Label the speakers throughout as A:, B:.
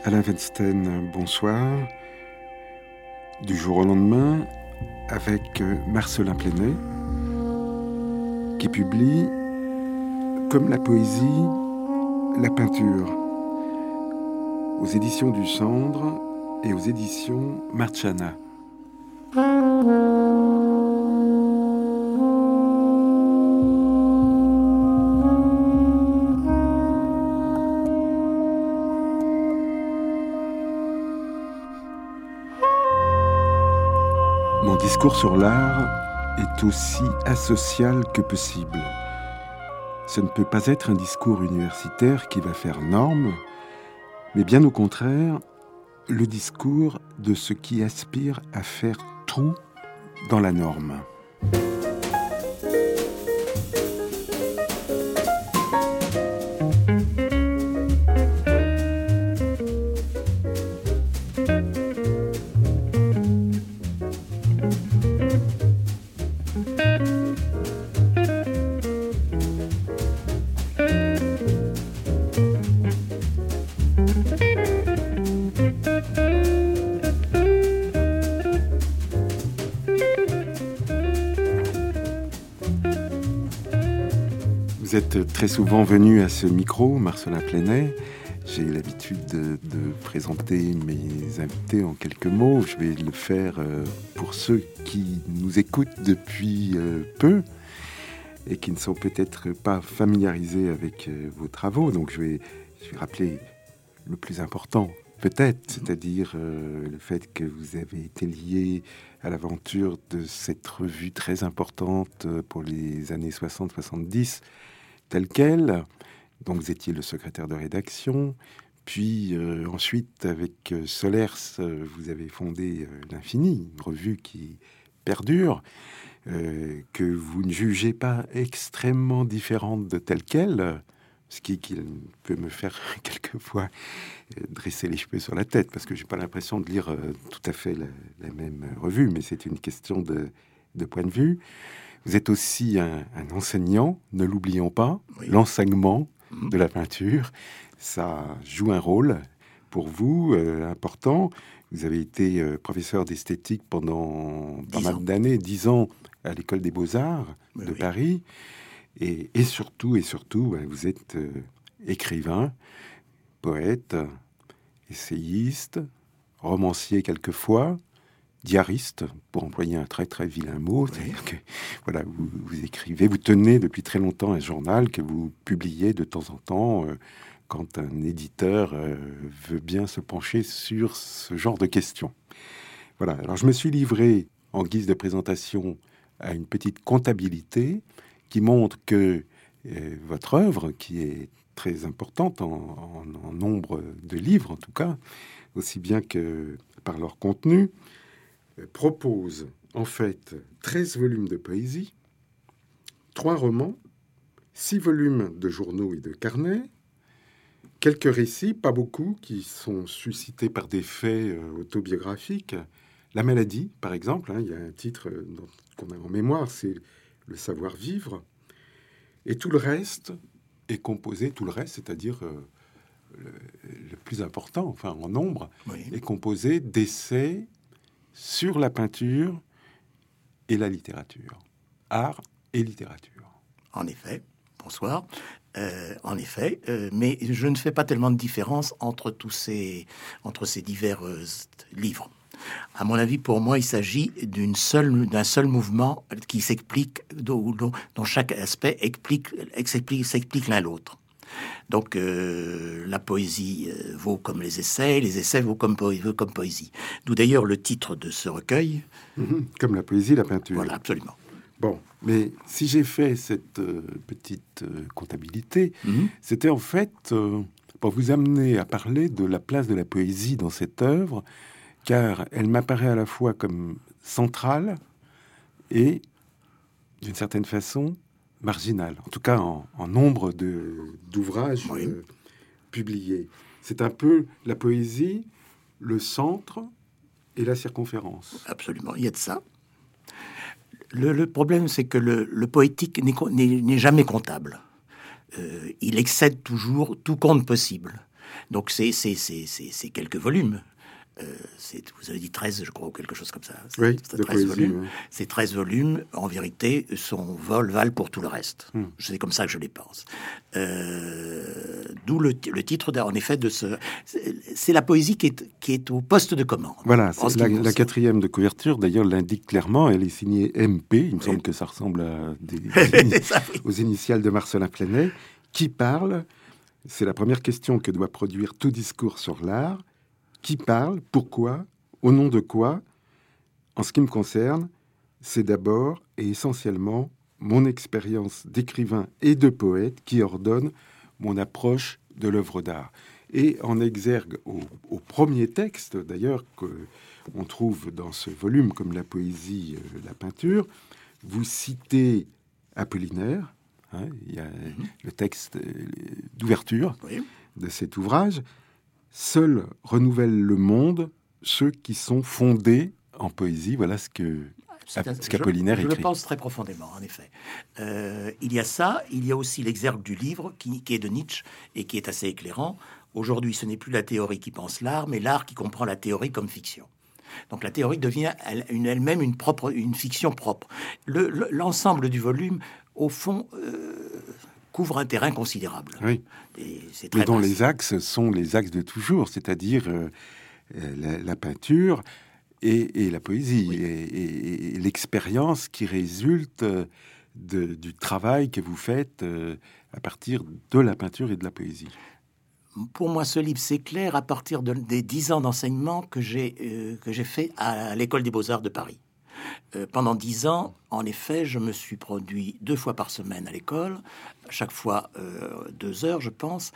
A: Alain Weinstein, bonsoir. Du jour au lendemain, avec Marcelin Plénet, qui publie Comme la poésie, la peinture, aux éditions du Cendre et aux éditions Marciana. Mon discours sur l'art est aussi asocial que possible. Ce ne peut pas être un discours universitaire qui va faire norme, mais bien au contraire, le discours de ce qui aspire à faire trou dans la norme. Vous êtes très souvent venu à ce micro, Marcelin Plénet. J'ai l'habitude de présenter mes invités en quelques mots. Je vais le faire pour ceux qui nous écoutent depuis peu et qui ne sont peut-être pas familiarisés avec vos travaux. Donc je vais rappeler le plus important, peut-être, c'est-à-dire le fait que vous avez été lié à l'aventure de cette revue très importante pour les années 60-70, telle quelle. Donc vous étiez le secrétaire de rédaction, puis ensuite avec Solers, vous avez fondé l'Infini, une revue qui perdure, que vous ne jugez pas extrêmement différente de telle quelle, ce qui peut me faire quelquefois dresser les cheveux sur la tête, parce que j'ai pas l'impression de lire tout à fait la même revue, mais c'est une question de point de vue. Vous êtes aussi un enseignant, ne l'oublions pas. Oui. L'enseignement de la peinture, ça joue un rôle pour vous important. Vous avez été professeur d'esthétique pendant pas mal d'années, 10 ans à l'École des Beaux-Arts de Paris. Et surtout, vous êtes écrivain, poète, essayiste, romancier quelquefois, diariste, pour employer un très très vilain mot, c'est-à-dire que voilà, vous écrivez, vous tenez depuis très longtemps un journal que vous publiez de temps en temps quand un éditeur veut bien se pencher sur ce genre de questions. Voilà, alors je me suis livré en guise de présentation à une petite comptabilité qui montre que votre œuvre, qui est très importante en nombre de livres en tout cas, aussi bien que par leur contenu, propose en fait 13 volumes de poésie, 3 romans, 6 volumes de journaux et de carnets, quelques récits, pas beaucoup, qui sont suscités par des faits autobiographiques. La maladie, par exemple, il y a un titre qu'on a en mémoire, c'est Le savoir-vivre. Et tout le reste est composé, c'est-à-dire le plus important, enfin en nombre, est composé d'essais sur la peinture et la littérature. Art et littérature.
B: En effet, bonsoir. Mais je ne fais pas tellement de différence entre ces divers livres. À mon avis, pour moi, il s'agit d'un seul mouvement qui s'explique, dont chaque aspect s'explique l'un l'autre. Donc, la poésie vaut comme les essais vaut comme poésie. D'où d'ailleurs le titre de ce recueil.
A: Comme la poésie, la peinture.
B: Voilà, absolument.
A: Bon, mais si j'ai fait cette petite comptabilité, c'était en fait pour vous amener à parler de la place de la poésie dans cette œuvre, car elle m'apparaît à la fois comme centrale et, d'une certaine façon, marginale, en tout cas en nombre d'ouvrages publiés. C'est un peu la poésie, le centre et la circonférence.
B: Absolument, il y a de ça. Le problème, c'est que le poétique n'est jamais comptable. Il excède toujours tout compte possible. Donc c'est quelques volumes. Vous avez dit 13, je crois, ou quelque chose comme ça.
A: Oui,
B: c'est
A: de
B: 13
A: poésie.
B: volumes.
A: Oui.
B: Ces 13 volumes, en vérité, valent pour tout le reste. C'est comme ça que je les pense. D'où le titre, en effet, de ce... C'est la poésie qui est au poste de commande.
A: Voilà, c'est la quatrième de couverture, d'ailleurs, l'indique clairement. Elle est signée MP. Il me semble que ça ressemble à aux initiales de Marcelin Pleinet. Qui parle? C'est la première question que doit produire tout discours sur l'art. Qui parle? Pourquoi? Au nom de quoi? En ce qui me concerne, c'est d'abord et essentiellement mon expérience d'écrivain et de poète qui ordonne mon approche de l'œuvre d'art. Et en exergue au premier texte, d'ailleurs, qu'on trouve dans ce volume, comme la poésie, la peinture, vous citez Apollinaire. Il y a le texte d'ouverture de cet ouvrage. Seuls renouvellent le monde ceux qui sont fondés en poésie. Voilà ce qu'Apollinaire écrit.
B: Je le pense très profondément, en effet. Il y a ça, il y a aussi l'exergue du livre qui est de Nietzsche et qui est assez éclairant. Aujourd'hui, ce n'est plus la théorie qui pense l'art, mais l'art qui comprend la théorie comme fiction. Donc la théorie devient elle-même une fiction propre. L'ensemble du volume, au fond, couvre un terrain considérable.
A: Oui. Mais dont les axes sont les axes de toujours, c'est-à-dire la peinture et la poésie, et l'expérience qui résulte du travail que vous faites à partir de la peinture et de la poésie.
B: Pour moi, ce livre s'éclaire à partir des 10 ans d'enseignement que j'ai fait à l'École des Beaux-Arts de Paris. Pendant 10 ans, en effet, je me suis produit 2 fois par semaine à l'école, chaque fois 2 heures, je pense.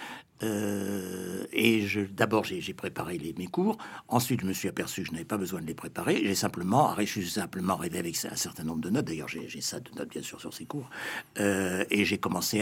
B: D'abord, j'ai préparé mes cours. Ensuite, je me suis aperçu que je n'avais pas besoin de les préparer. Je suis simplement arrivé avec un certain nombre de notes. D'ailleurs, j'ai ça de notes, bien sûr, sur ces cours. Et j'ai commencé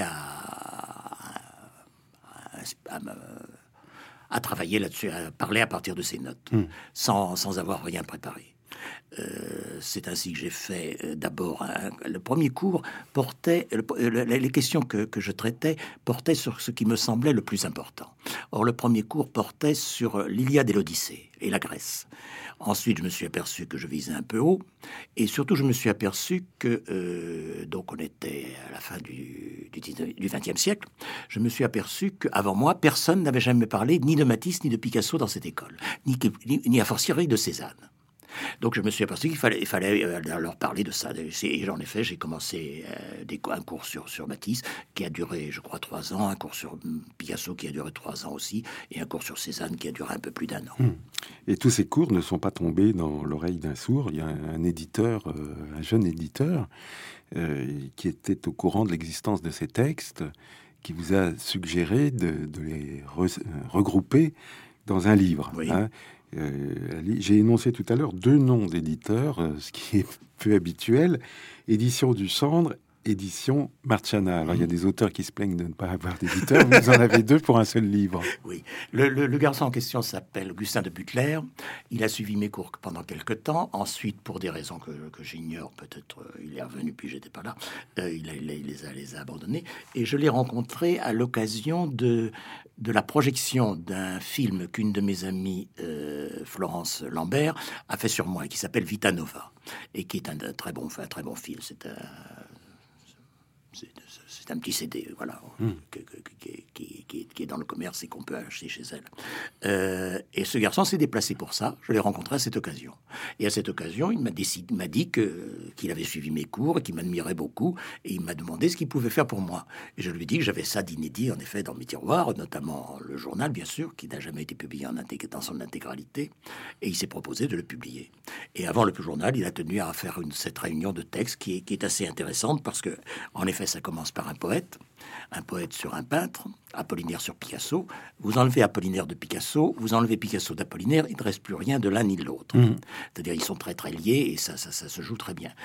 B: à travailler là-dessus, à parler à partir de ces notes, sans avoir rien préparé. C'est ainsi que j'ai fait d'abord le premier cours portait les questions que je traitais portaient sur ce qui me semblait le plus important. Or le premier cours portait sur l'Iliade et l'Odyssée et la Grèce. Ensuite je me suis aperçu que je visais un peu haut et surtout je me suis aperçu que donc on était à la fin du XXe siècle. Je me suis aperçu qu'avant moi personne n'avait jamais parlé ni de Matisse ni de Picasso dans cette école, ni a fortiori de Cézanne. Donc je me suis aperçu qu'il fallait leur parler de ça. Et en effet, j'ai commencé un cours sur Matisse qui a duré, je crois, 3 ans, un cours sur Picasso qui a duré 3 ans aussi, et un cours sur Cézanne qui a duré un peu plus d'1 an.
A: Et tous ces cours ne sont pas tombés dans l'oreille d'un sourd. Il y a un éditeur, un jeune éditeur, qui était au courant de l'existence de ces textes, qui vous a suggéré de les regrouper dans un livre.
B: Oui.
A: J'ai énoncé tout à l'heure 2 noms d'éditeurs, ce qui est peu habituel. Édition du Cendre, édition Marciana. Alors, il y a des auteurs qui se plaignent de ne pas avoir d'éditeur. Vous en avez 2 pour un seul livre.
B: Oui. Le garçon en question s'appelle Augustin de Butler. Il a suivi mes cours pendant quelques temps. Ensuite, pour des raisons que j'ignore, peut-être il est revenu puis j'étais pas là. Il les a abandonnés. Et je l'ai rencontré à l'occasion de la projection d'un film qu'une de mes amies, Florence Lambert, a fait sur moi, qui s'appelle Vita Nova, et qui est un très bon film. C'est un petit CD, voilà, qui est dans le commerce et qu'on peut acheter chez elle. Et ce garçon s'est déplacé pour ça. Je l'ai rencontré à cette occasion. Et à cette occasion, il m'a dit qu'il avait suivi mes cours et qu'il m'admirait beaucoup. Et il m'a demandé ce qu'il pouvait faire pour moi. Et je lui ai dit que j'avais ça d'inédit, en effet, dans mes tiroirs, notamment le journal, bien sûr, qui n'a jamais été publié dans son intégralité. Et il s'est proposé de le publier. Et avant le journal, il a tenu à faire cette réunion de textes qui est assez intéressante parce que, en effet, ça commence par un poète sur un peintre, Apollinaire sur Picasso. Vous enlevez Apollinaire de Picasso, vous enlevez Picasso d'Apollinaire, il ne reste plus rien de l'un ni de l'autre. C'est-à-dire ils sont très très liés et ça se joue très bien.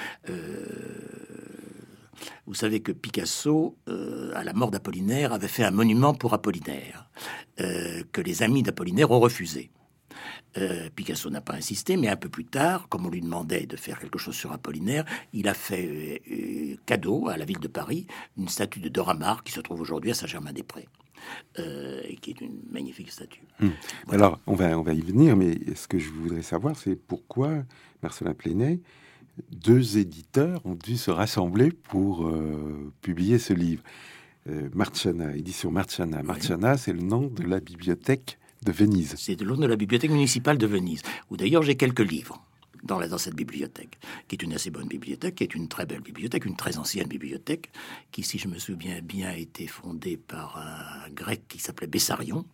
B: Vous savez que Picasso, à la mort d'Apollinaire, avait fait un monument pour Apollinaire, que les amis d'Apollinaire ont refusé. Picasso n'a pas insisté, mais un peu plus tard, comme on lui demandait de faire quelque chose sur Apollinaire, il a fait cadeau à la ville de Paris une statue de Dora Maar qui se trouve aujourd'hui à Saint-Germain-des-Prés. qui est une magnifique statue.
A: Voilà. Alors, on va y venir, mais ce que je voudrais savoir, c'est pourquoi Marcellin Plenay, 2 éditeurs ont dû se rassembler pour publier ce livre. Marciana, édition Marciana.
B: Oui.
A: Marciana, c'est le nom de la bibliothèque de Venise.
B: C'est le nom de la bibliothèque municipale de Venise, où d'ailleurs j'ai quelques livres dans cette bibliothèque, qui est une assez bonne bibliothèque, qui est une très belle bibliothèque, une très ancienne bibliothèque, qui, si je me souviens bien, a été fondée par un grec qui s'appelait Bessarion,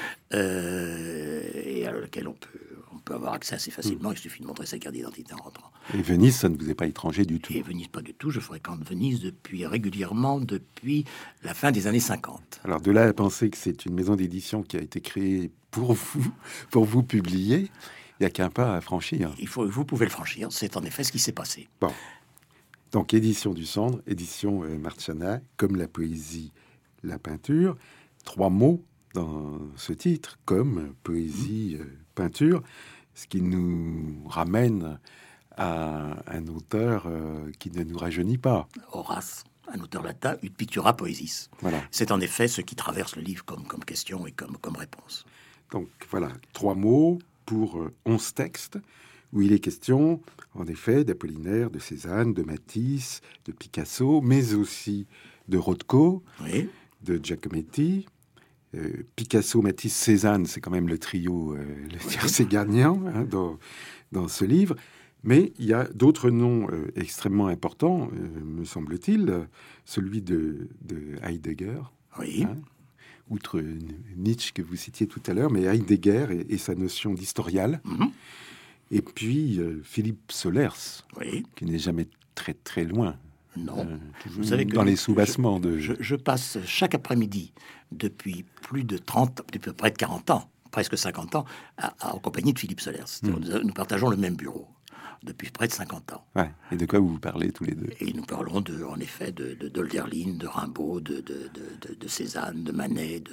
B: et à laquelle on peut avoir accès assez facilement. Il suffit de montrer sa carte d'identité en rentrant.
A: Et Venise, ça ne vous est pas étranger du tout.
B: Et Venise, pas du tout. Je fréquente Venise régulièrement depuis la fin des années 50.
A: Alors, de là à penser que c'est une maison d'édition qui a été créée pour vous publier, il n'y a qu'un pas à franchir.
B: Vous pouvez le franchir. C'est en effet ce qui s'est passé.
A: Bon. Donc, édition du Cendre, édition Marciana, comme la poésie, la peinture. 3 mots dans ce titre, comme poésie, peinture, ce qui nous ramène à un auteur qui ne nous rajeunit pas.
B: Horace, un auteur latin, ut pictura poesis.
A: Voilà.
B: C'est en effet ce qui traverse le livre comme question et comme réponse.
A: Donc voilà, 3 mots pour 11 textes, où il est question, en effet, d'Apollinaire, de Cézanne, de Matisse, de Picasso, mais aussi de Rothko,
B: Oui.
A: de Giacometti. Picasso, Matisse, Cézanne, c'est quand même le trio, le tiercé gagnant dans ce livre. Mais il y a d'autres noms extrêmement importants, me semble-t-il, celui de Heidegger.
B: Oui.
A: Hein, outre Nietzsche que vous citiez tout à l'heure, mais Heidegger et sa notion d'historial.
B: Mm-hmm.
A: Et puis Philippe Solers,
B: Oui.
A: qui n'est jamais très très loin.
B: Non.
A: Vous savez que dans les soubassements
B: je passe chaque après-midi depuis près de 40 ans, presque 50 ans, en compagnie de Philippe Solers. Nous partageons le même bureau depuis près de 50 ans.
A: Ouais. Et de quoi vous parlez tous les deux?
B: Et nous parlons en effet d'Hölderlin, de Rimbaud, de Cézanne, de Manet,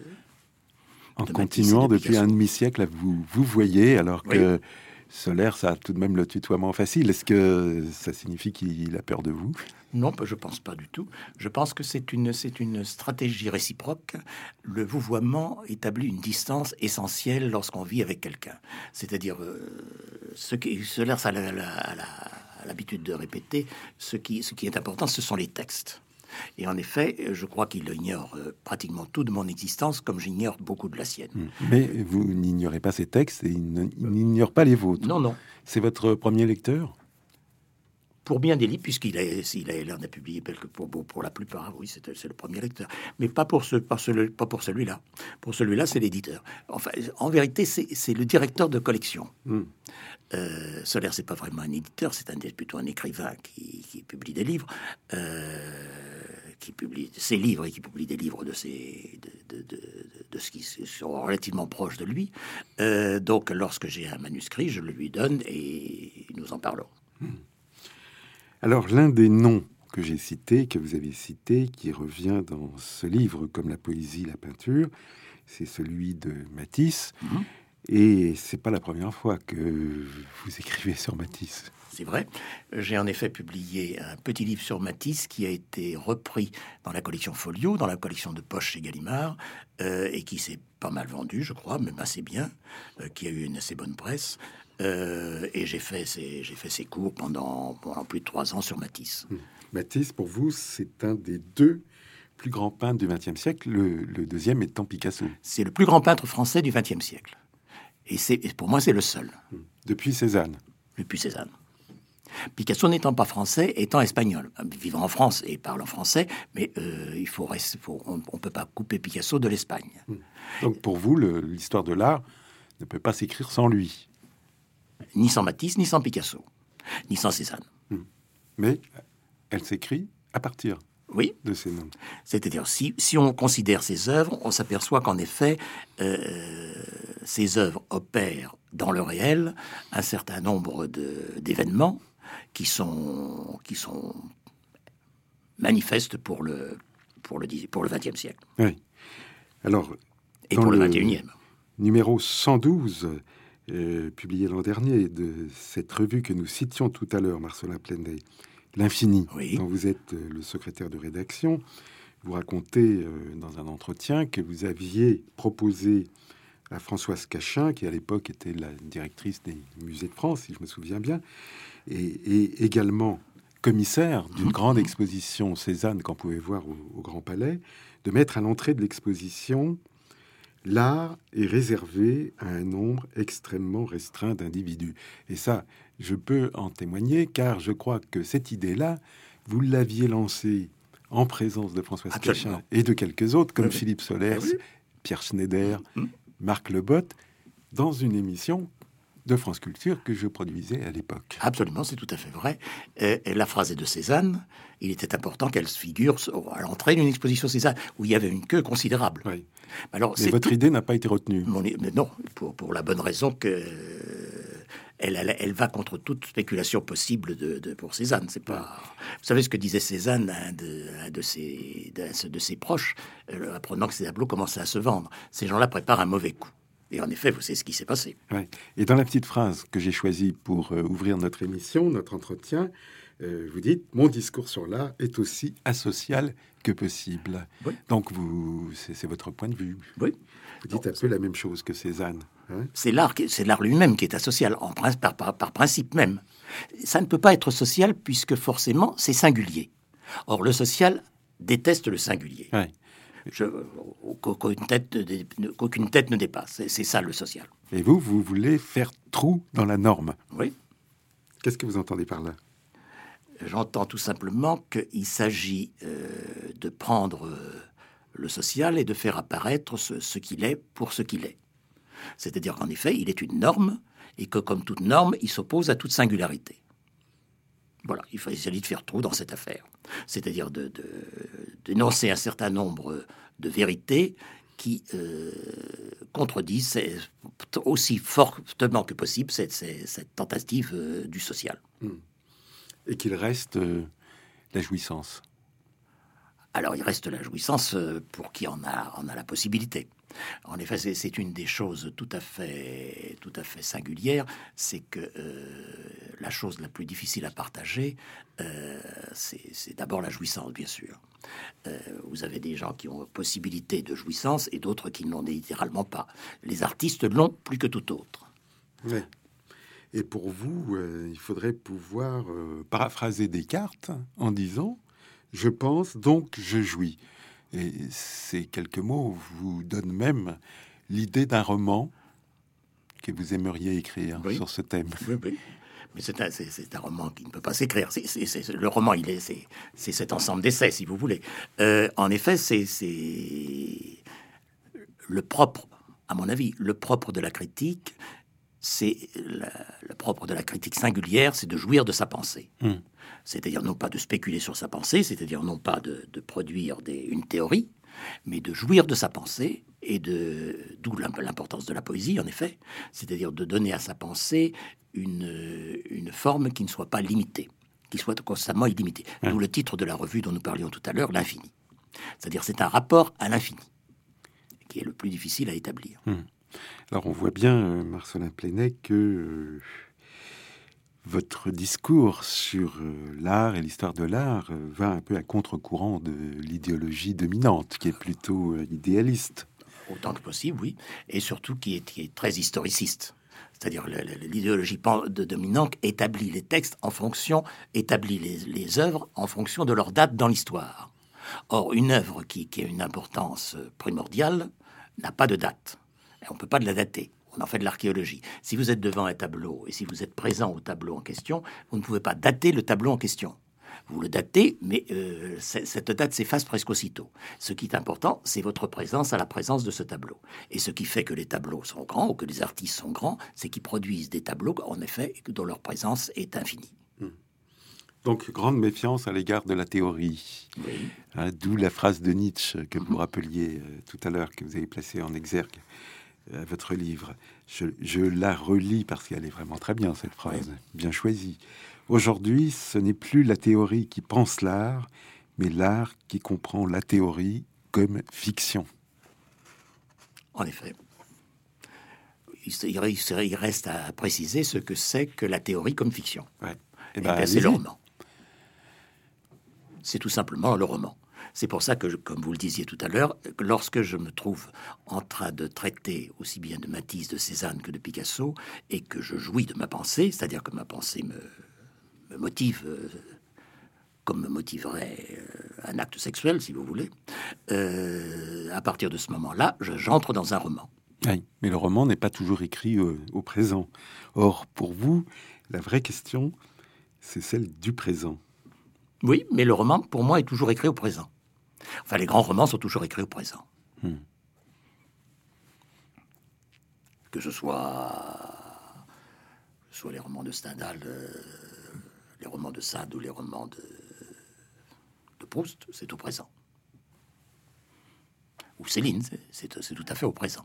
A: en continuant depuis un demi-siècle, vous voyez, alors que
B: oui.
A: Solers a tout de même le tutoiement facile. Est-ce que ça signifie qu'il a peur de vous?
B: Non, je pense pas du tout. Je pense que c'est une stratégie réciproque. Le vouvoiement établit une distance essentielle lorsqu'on vit avec quelqu'un. C'est-à-dire, Solers a l'habitude de répéter, ce qui est important, ce sont les textes. Et en effet, je crois qu'il ignore pratiquement tout de mon existence, comme j'ignore beaucoup de la sienne.
A: Mais vous n'ignorez pas ces textes et il n'ignore pas les vôtres.
B: Non, non.
A: C'est votre premier lecteur?
B: Pour bien des livres, puisqu'il en a publié pour la plupart, oui, c'est le premier lecteur. Mais pas pour celui-là. Pour celui-là, c'est l'éditeur. Enfin, en vérité, c'est le directeur de collection. Solers, c'est pas vraiment un éditeur, c'est plutôt un écrivain qui publie des livres, qui publie ses livres et qui publie des livres de ce qui sont relativement proches de lui. Donc, lorsque j'ai un manuscrit, je le lui donne et nous en parlons.
A: Alors, l'un des noms que j'ai cités, que vous avez cité, qui revient dans ce livre comme la poésie, la peinture, c'est celui de Matisse. Et c'est pas la première fois que vous écrivez sur Matisse.
B: C'est vrai. J'ai en effet publié un petit livre sur Matisse qui a été repris dans la collection Folio, dans la collection de poche chez Gallimard, et qui s'est pas mal vendu, je crois, même assez bien, qui a eu une assez bonne presse. Et j'ai fait ces cours pendant plus de 3 ans sur Matisse.
A: Matisse, pour vous, c'est un des 2 plus grands peintres du XXe siècle, le deuxième étant Picasso.
B: C'est le plus grand peintre français du XXe siècle. Et pour moi, c'est le seul.
A: Depuis Cézanne.
B: Depuis Cézanne. Picasso n'étant pas français, étant espagnol, vivant en France et parlant français, mais on ne peut pas couper Picasso de l'Espagne.
A: Donc pour vous, l'histoire de l'art ne peut pas s'écrire sans lui.
B: Ni sans Matisse, ni sans Picasso, ni sans Cézanne.
A: Mais elle s'écrit à partir de ces noms.
B: C'est-à-dire, si on considère ses œuvres, on s'aperçoit qu'en effet, ces œuvres opèrent dans le réel un certain nombre d'événements qui sont manifestes pour le XXe siècle.
A: Oui. Alors,
B: et pour le XXIe.
A: Numéro 112, publié l'an dernier, de cette revue que nous citions tout à l'heure, Marcellin Plenay, L'Infini, dont vous êtes le secrétaire de rédaction, vous racontez dans un entretien que vous aviez proposé à Françoise Cachin, qui à l'époque était la directrice des musées de France, si je me souviens bien, et également commissaire d'une grande exposition Cézanne qu'on pouvait voir au Grand Palais, de mettre à l'entrée de l'exposition « L'art est réservé à un nombre extrêmement restreint d'individus ». Et ça, je peux en témoigner, car je crois que cette idée-là, vous l'aviez lancée en présence de Françoise Cachin et de quelques autres, comme Philippe Solers, Pierre Schneider, Marc Lebotte, dans une émission de France Culture que je produisais à l'époque.
B: Absolument, c'est tout à fait vrai. Et la phrase est de Cézanne. Il était important qu'elle se figure à l'entrée d'une exposition Cézanne où il y avait une queue considérable.
A: Oui. Alors, mais votre idée n'a pas été retenue.
B: Mais non, pour la bonne raison que elle va contre toute spéculation possible pour Cézanne. C'est pas. Vous savez ce que disait Cézanne à un de ses proches, apprenant que ces tableaux commençaient à se vendre. Ces gens-là préparent un mauvais coup. Et en effet, vous savez ce qui s'est passé.
A: Ouais. Et dans la petite phrase que j'ai choisie pour ouvrir notre émission, notre entretien, vous dites « Mon discours sur l'art est aussi asocial que possible ». Oui. Donc, c'est votre point de vue.
B: Oui.
A: Vous dites un peu la même chose que Cézanne. Hein?
B: C'est l'art lui-même qui est asocial, par principe même. Ça ne peut pas être social puisque forcément, c'est singulier. Or, le social déteste le singulier.
A: Ouais.
B: Qu'aucune tête ne dépasse. C'est ça, le social.
A: Et vous voulez faire trou dans la norme.
B: Oui.
A: Qu'est-ce que vous entendez par là?
B: J'entends tout simplement qu'il s'agit de prendre le social et de faire apparaître ce qu'il est pour ce qu'il est. C'est-à-dire qu'en effet, il est une norme et que, comme toute norme, il s'oppose à toute singularité. Voilà, il s'agit de faire trou dans cette affaire. C'est-à-dire d'énoncer un certain nombre de vérités qui contredisent aussi fortement que possible cette tentative du social.
A: Et qu'il reste la jouissance.
B: Alors, il reste la jouissance pour qui en a la possibilité. En effet, c'est une des choses tout à fait singulières, c'est que la chose la plus difficile à partager, c'est d'abord la jouissance, bien sûr. Vous avez des gens qui ont possibilité de jouissance et d'autres qui n'en ont littéralement pas. Les artistes l'ont plus que tout autre.
A: Oui. Et pour vous, il faudrait pouvoir paraphraser Descartes en disant « Je pense, donc je jouis ». Et ces quelques mots vous donnent même l'idée d'un roman que vous aimeriez écrire sur ce thème.
B: Oui, oui. Mais c'est un roman qui ne peut pas s'écrire. Le roman, c'est cet ensemble d'essais, si vous voulez. En effet, c'est le propre, à mon avis, le propre de la critique. C'est le propre de la critique singulière, c'est de jouir de sa pensée. C'est-à-dire non pas de spéculer sur sa pensée, c'est-à-dire non pas de produire une théorie, mais de jouir de sa pensée, et d'où l'importance de la poésie, en effet, c'est-à-dire de donner à sa pensée une forme qui ne soit pas limitée, qui soit constamment illimitée. D'où le titre de la revue dont nous parlions tout à l'heure, l'infini. C'est-à-dire c'est un rapport à l'infini, qui est le plus difficile à établir.
A: Alors on voit bien, Marcellin Plenay, que votre discours sur l'art et l'histoire de l'art va un peu à contre-courant de l'idéologie dominante, qui est plutôt idéaliste.
B: Autant que possible, oui. Et surtout qui est très historiciste. C'est-à-dire l'idéologie dominante établit les textes en fonction, établit les œuvres en fonction de leur date dans l'histoire. Or, une œuvre qui a une importance primordiale n'a pas de date. On ne peut pas de la dater. On en fait de l'archéologie. Si vous êtes devant un tableau et si vous êtes présent au tableau en question, vous ne pouvez pas dater le tableau en question. Vous le datez, mais cette date s'efface presque aussitôt. Ce qui est important, c'est votre présence à la présence de ce tableau. Et ce qui fait que les tableaux sont grands ou que les artistes sont grands, c'est qu'ils produisent des tableaux, en effet, dont leur présence est infinie.
A: Donc, grande méfiance à l'égard de la théorie. Oui. D'où la phrase de Nietzsche que vous rappeliez tout à l'heure, que vous avez placée en exergue à votre livre. Je la relis parce qu'elle est vraiment très bien, cette phrase, bien choisie. Aujourd'hui, ce n'est plus la théorie qui pense l'art, mais l'art qui comprend la théorie comme fiction.
B: En effet. Il reste à préciser ce que c'est que la théorie comme fiction.
A: Ouais.
B: C'est le roman. C'est tout simplement le roman. C'est pour ça que, comme vous le disiez tout à l'heure, lorsque je me trouve en train de traiter aussi bien de Matisse, de Cézanne que de Picasso, et que je jouis de ma pensée, c'est-à-dire que ma pensée me motive, comme me motiverait un acte sexuel, si vous voulez, à partir de ce moment-là, j'entre dans un roman.
A: Oui, mais le roman n'est pas toujours écrit au présent. Or, pour vous, la vraie question, c'est celle du présent.
B: Oui, mais le roman, pour moi, est toujours écrit au présent. Enfin, les grands romans sont toujours écrits au présent. Que ce soit les romans de Stendhal, les romans de Sade ou les romans de Proust, c'est au présent. Ou Céline, c'est tout à fait au présent.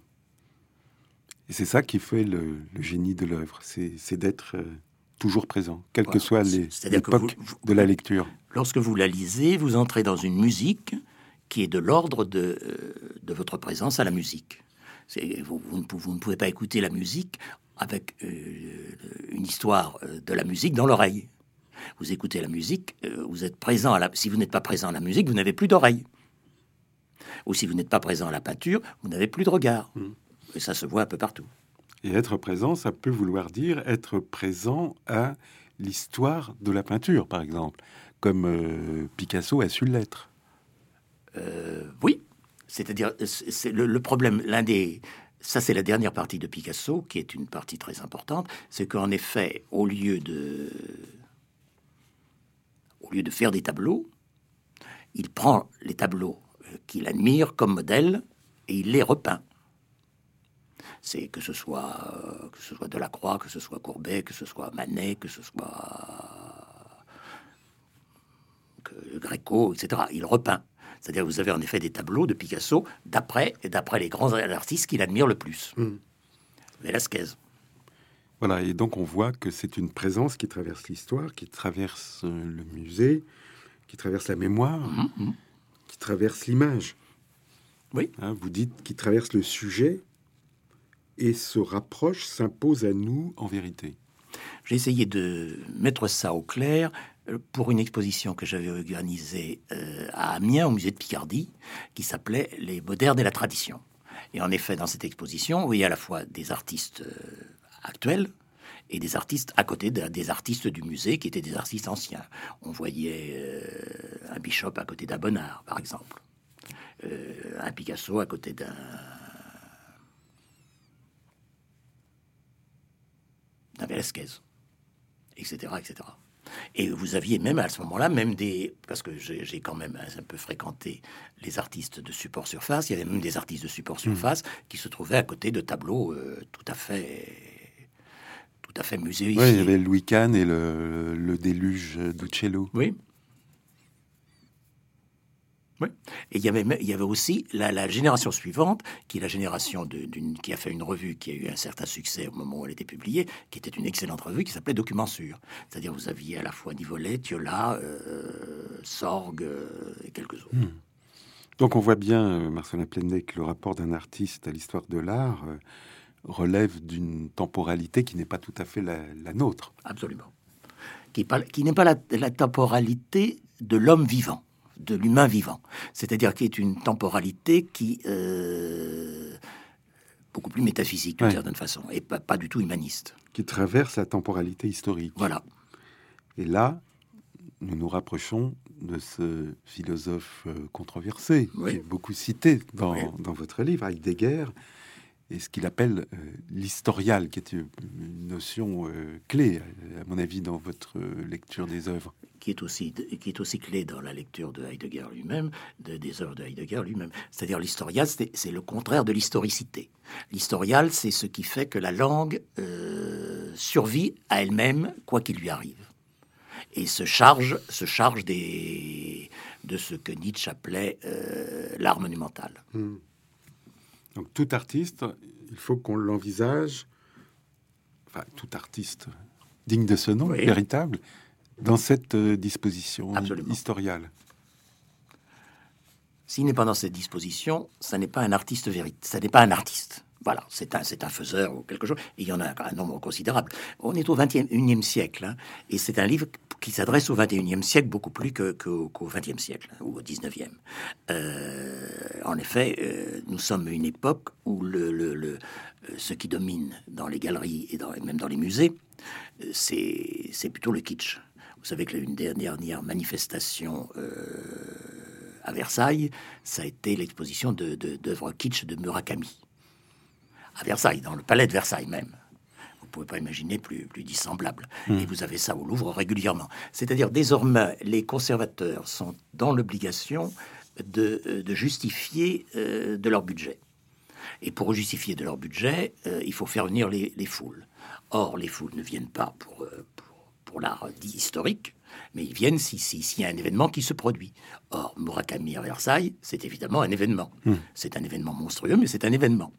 A: Et c'est ça qui fait le génie de l'œuvre, c'est d'être toujours présent, quelle que soit l'époque de la lecture.
B: Lorsque vous la lisez, vous entrez dans une musique qui est de l'ordre de votre présence à la musique. Vous ne pouvez pas écouter la musique avec une histoire de la musique dans l'oreille. Vous écoutez la musique, vous êtes présent si vous n'êtes pas présent à la musique, vous n'avez plus d'oreille. Ou si vous n'êtes pas présent à la peinture, vous n'avez plus de regard. Et ça se voit un peu partout.
A: Et être présent, ça peut vouloir dire être présent à l'histoire de la peinture, par exemple, comme Picasso a su l'être.
B: Oui, c'est-à-dire, c'est le problème, ça c'est la dernière partie de Picasso, qui est une partie très importante, c'est qu'en effet, au lieu de faire des tableaux, il prend les tableaux qu'il admire comme modèle et il les repeint. C'est que ce soit Delacroix, que ce soit Courbet, que ce soit Manet, que ce soit Gréco, etc. Il repeint. C'est-à-dire que vous avez en effet des tableaux de Picasso d'après les grands artistes qu'il admire le plus. Velázquez.
A: Voilà, et donc on voit que c'est une présence qui traverse l'histoire, qui traverse le musée, qui traverse la mémoire, qui traverse l'image.
B: Oui.
A: Hein, vous dites qui traverse le sujet et se rapproche, s'impose à nous en vérité.
B: J'ai essayé de mettre ça au clair pour une exposition que j'avais organisée à Amiens, au musée de Picardie, qui s'appelait « Les modernes et la tradition ». Et en effet, dans cette exposition, vous voyez à la fois des artistes actuels et des artistes à côté des artistes du musée qui étaient des artistes anciens. On voyait un Bishop à côté d'un Bonnard, par exemple. Un Picasso à côté d'un Velázquez, etc., etc. Et vous aviez même à ce moment-là, parce que j'ai quand même un peu fréquenté les artistes de support surface, il y avait même des artistes de support surface qui se trouvaient à côté de tableaux tout à fait muséifiés.
A: Oui, il y avait Louis Kahn et le déluge d'Uccello.
B: Oui. Oui. Et il y avait aussi la génération suivante, qui est la génération qui a fait une revue qui a eu un certain succès au moment où elle était publiée, qui était une excellente revue qui s'appelait Documents Sûrs. C'est-à-dire vous aviez à la fois Nivolet, Thiola, Sorgue et quelques autres.
A: Donc on voit bien, Marcelin Plenet, que le rapport d'un artiste à l'histoire de l'art relève d'une temporalité qui n'est pas tout à fait la nôtre.
B: Absolument. Qui n'est pas la temporalité de l'homme vivant, de l'humain vivant. C'est-à-dire qui est une temporalité qui beaucoup plus métaphysique d'une certaine façon, et pas du tout humaniste.
A: Qui traverse la temporalité historique.
B: Voilà.
A: Et là, nous nous rapprochons de ce philosophe controversé, qui est beaucoup cité dans votre livre, Heidegger, et ce qu'il appelle l'historial, qui est une notion clé, à mon avis, dans votre lecture des œuvres.
B: Qui est aussi clé dans la lecture de Heidegger lui-même, des œuvres de Heidegger lui-même. C'est-à-dire l'historial, c'est le contraire de l'historicité. L'historial, c'est ce qui fait que la langue survit à elle-même, quoi qu'il lui arrive. Et se charge de ce que Nietzsche appelait l'art monumental.
A: Donc tout artiste, il faut qu'on l'envisage, enfin tout artiste digne de ce nom, véritable, dans cette disposition historiale.
B: S'il n'est pas dans cette disposition, ça n'est pas un artiste véritable. Ça n'est pas un artiste. Voilà, c'est un faiseur ou quelque chose. Et il y en a un nombre considérable. On est au 21e siècle, hein, et c'est un livre qui s'adresse au 21e siècle beaucoup plus qu'au 20e siècle, hein, ou au 19e. En effet, nous sommes à une époque où ce qui domine dans les galeries et même dans les musées, c'est plutôt le kitsch. Vous savez que une des dernières manifestations à Versailles, ça a été l'exposition d'œuvres kitsch de Murakami. À Versailles, dans le palais de Versailles même. Vous ne pouvez pas imaginer plus dissemblable. Et vous avez ça au Louvre régulièrement. C'est-à-dire, désormais, les conservateurs sont dans l'obligation de justifier de leur budget. Et pour justifier de leur budget, il faut faire venir les foules. Or, les foules ne viennent pas pour l'art dit historique, mais ils viennent s'il y a un événement qui se produit. Or, Murakami à Versailles, c'est évidemment un événement. C'est un événement monstrueux, mais c'est un événement.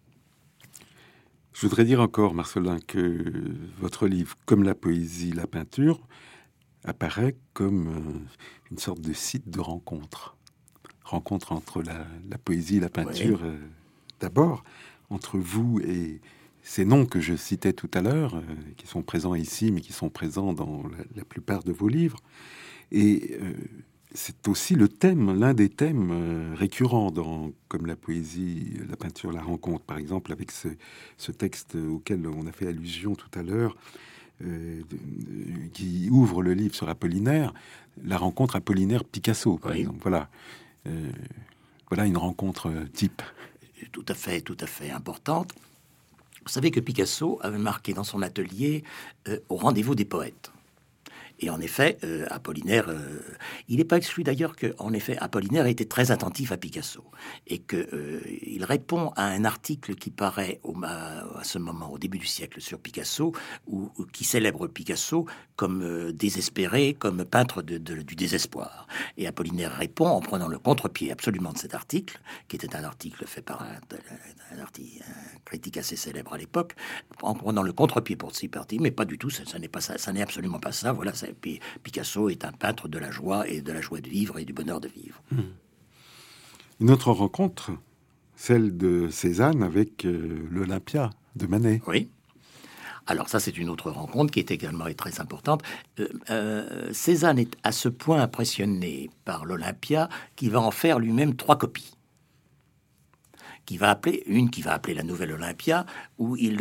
A: Je voudrais dire encore, Marcellin, que votre livre, comme la poésie, la peinture, apparaît comme une sorte de site de rencontre. Rencontre entre la poésie et la peinture, oui. D'abord, entre vous et ces noms que je citais tout à l'heure, qui sont présents ici, mais qui sont présents dans la plupart de vos livres. Et c'est aussi le thème, l'un des thèmes récurrents comme la poésie, la peinture, la rencontre, par exemple, avec ce texte auquel on a fait allusion tout à l'heure, qui ouvre le livre sur Apollinaire, la rencontre Apollinaire-Picasso, par exemple. Voilà une rencontre type.
B: Tout à fait importante. Vous savez que Picasso avait marqué dans son atelier au rendez-vous des poètes. Et en effet, Apollinaire, il n'est pas exclu d'ailleurs qu'en effet, Apollinaire était très attentif à Picasso et qu'il répond à un article qui paraît à ce moment, au début du siècle, sur Picasso, qui célèbre Picasso comme désespéré, comme peintre du désespoir. Et Apollinaire répond en prenant le contre-pied absolument de cet article, qui était un article fait par un critique assez célèbre à l'époque, en prenant le contre-pied pour s'y partir, mais pas du tout, ça n'est pas ça, ça n'est absolument pas ça, voilà. Picasso est un peintre de la joie et de la joie de vivre et du bonheur de vivre.
A: Une autre rencontre, celle de Cézanne avec l'Olympia de Manet.
B: Oui. Alors ça, c'est une autre rencontre qui est également très importante. Cézanne est à ce point impressionné par l'Olympia qu'il va en faire lui-même 3 copies. Qui va appeler la Nouvelle Olympia, où il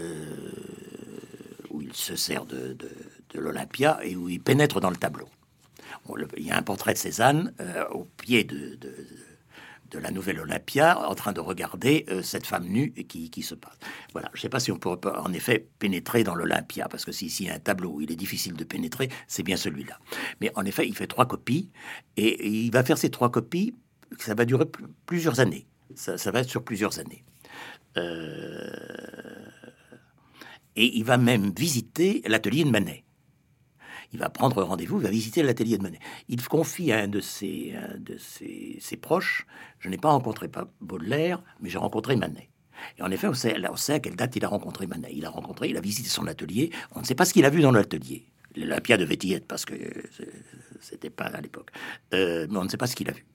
B: se sert de l'Olympia et où il pénètre dans le tableau. Il y a un portrait de Cézanne au pied de la Nouvelle Olympia en train de regarder cette femme nue qui se passe. Voilà, je ne sais pas si on pourrait en effet pénétrer dans l'Olympia, parce que s'il y a un tableau où il est difficile de pénétrer, c'est bien celui-là. Mais en effet, il fait 3 copies et il va faire ces 3 copies, ça va durer plusieurs années. Ça va être sur plusieurs années. Et il va même visiter l'atelier de Manet. Il va prendre rendez-vous, il va visiter l'atelier de Manet. Il confie à un de ses proches, je n'ai pas rencontré Baudelaire, mais j'ai rencontré Manet. Et en effet, on sait à quelle date il a rencontré Manet. Il a visité son atelier, on ne sait pas ce qu'il a vu dans l'atelier. L'Olympia devait y être, parce que c'était pas à l'époque. Mais on ne sait pas ce qu'il a vu.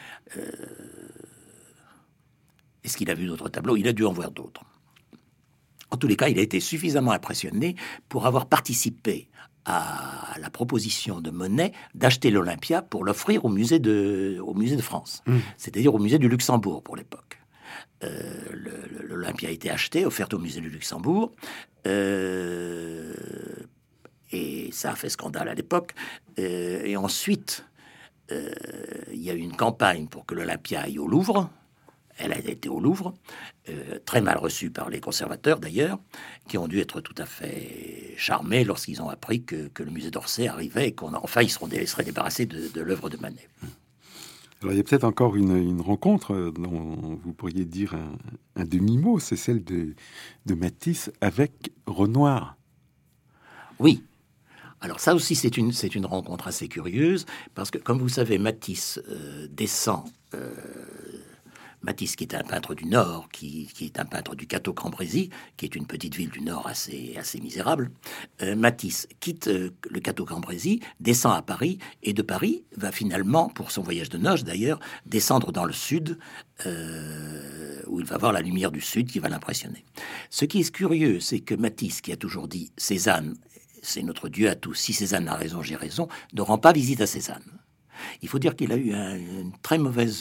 B: Est-ce qu'il a vu d'autres tableaux? Il a dû en voir d'autres. En tous les cas, il a été suffisamment impressionné pour avoir participé à la proposition de Monet d'acheter l'Olympia pour l'offrir au musée de France, c'est-à-dire au musée du Luxembourg pour l'époque. L'Olympia a été achetée, offerte au musée du Luxembourg, et ça a fait scandale à l'époque. Et ensuite, il y a eu une campagne pour que l'Olympia aille au Louvre. Elle a été au Louvre, très mal reçue par les conservateurs d'ailleurs, qui ont dû être tout à fait charmés lorsqu'ils ont appris que le musée d'Orsay arrivait et ils seraient débarrassés de l'œuvre de Manet.
A: Alors il y a peut-être encore une rencontre dont vous pourriez dire un demi-mot, c'est celle de Matisse avec Renoir.
B: Oui. Alors ça aussi, c'est une rencontre assez curieuse, parce que, comme vous savez, Matisse descend Matisse, qui est un peintre du Nord, qui est un peintre du Cateau-Cambrésis, qui est une petite ville du Nord assez misérable. Matisse quitte le Cateau-Cambrésis, descend à Paris, et de Paris va finalement, pour son voyage de noces d'ailleurs, descendre dans le Sud, où il va voir la lumière du Sud qui va l'impressionner. Ce qui est curieux, c'est que Matisse, qui a toujours dit « Cézanne, c'est notre Dieu à tous, si Cézanne a raison, j'ai raison », ne rend pas visite à Cézanne. Il faut dire qu'il a eu une très mauvaise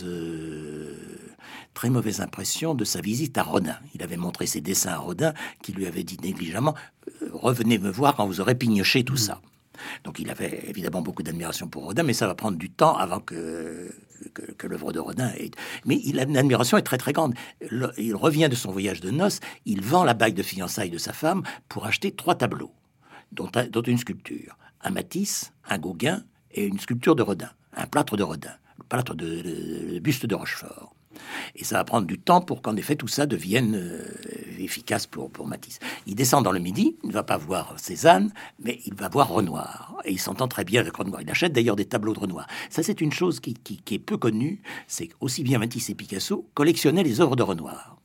B: impression de sa visite à Rodin. Il avait montré ses dessins à Rodin, qui lui avait dit négligemment « Revenez me voir quand vous aurez pignoché tout ça ». Donc il avait évidemment beaucoup d'admiration pour Rodin, mais ça va prendre du temps avant que l'œuvre de Rodin ait... Mais l'admiration est très très grande. Il revient de son voyage de noces, il vend la bague de fiançailles de sa femme pour acheter 3 tableaux, dont une sculpture. Un Matisse, un Gauguin et une sculpture de Rodin, un plâtre de Rodin, le plâtre de buste de Rochefort. Et ça va prendre du temps pour qu'en effet tout ça devienne efficace pour Matisse. Il descend dans le Midi, il ne va pas voir Cézanne, mais il va voir Renoir. Et il s'entend très bien avec Renoir. Il achète d'ailleurs des tableaux de Renoir. Ça, c'est une chose qui est peu connue, c'est qu'aussi bien Matisse et Picasso collectionnaient les œuvres de Renoir.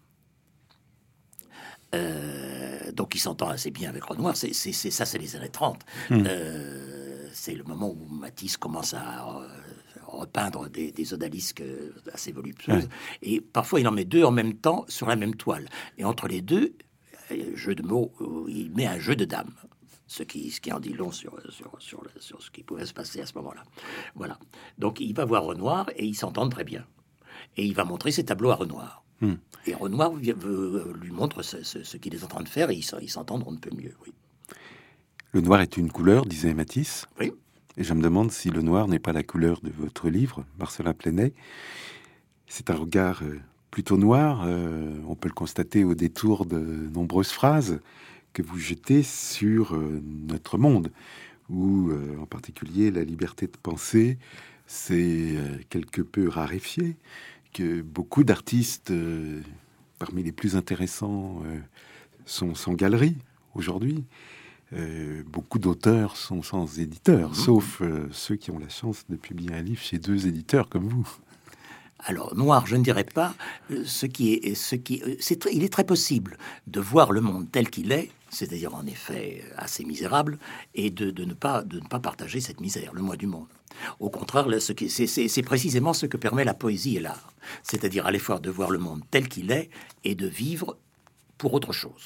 B: Donc il s'entend assez bien avec Renoir. C'est les années 30. C'est le moment où Matisse commence à repeindre des odalisques assez voluptueuses. Et parfois, il en met 2 en même temps sur la même toile. Et entre les 2, jeu de mots, il met un jeu de dames. Ce qui en dit long sur ce qui pouvait se passer à ce moment-là. Voilà. Donc, il va voir Renoir et ils s'entendent très bien. Et il va montrer ses tableaux à Renoir. Et Renoir lui montre ce qu'il est en train de faire et ils s'entendent on ne peut mieux, oui.
A: Le noir est une couleur, disait Matisse.
B: Oui.
A: Et je me demande si le noir n'est pas la couleur de votre livre, Marcellin Plenay. C'est un regard plutôt noir, on peut le constater au détour de nombreuses phrases que vous jetez sur notre monde, où en particulier la liberté de penser s'est quelque peu raréfiée, que beaucoup d'artistes, parmi les plus intéressants, sont sans galerie aujourd'hui. Beaucoup d'auteurs sont sans éditeur, sauf ceux qui ont la chance de publier un livre chez 2 éditeurs comme vous.
B: Alors, noir, je ne dirais pas. Il est très possible de voir le monde tel qu'il est, c'est-à-dire en effet assez misérable, et de ne pas partager cette misère, le moi du monde. Au contraire, c'est précisément ce que permet la poésie et l'art, c'est-à-dire à l'effort de voir le monde tel qu'il est et de vivre pour autre chose.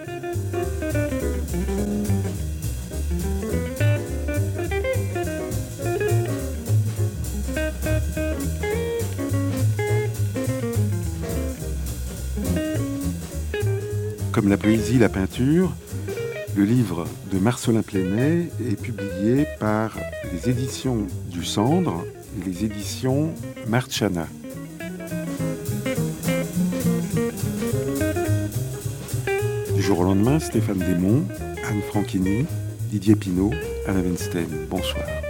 A: Comme la poésie, la peinture, le livre de Marcellin Plenay est publié par les éditions du Cendre et les éditions Marciana. Du jour au lendemain, Stéphane Desmond, Anne Franchini, Didier Pinault, Alain Weinstein. Bonsoir.